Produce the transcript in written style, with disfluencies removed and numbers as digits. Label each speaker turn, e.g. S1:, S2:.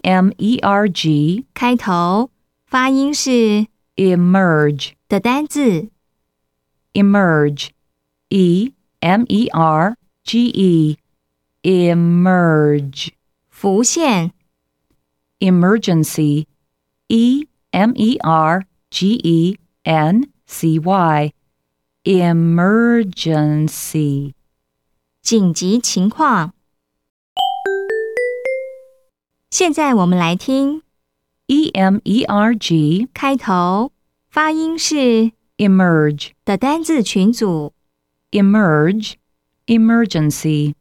S1: emerge
S2: 开头发音是
S1: emerge
S2: 的单字
S1: emerge emerge emerge
S2: 浮现
S1: emergency emergency emergency
S2: 紧急情况。现在我们来听
S1: emerge
S2: 开头发音是
S1: emerge
S2: 的单字群组
S1: emerge emergency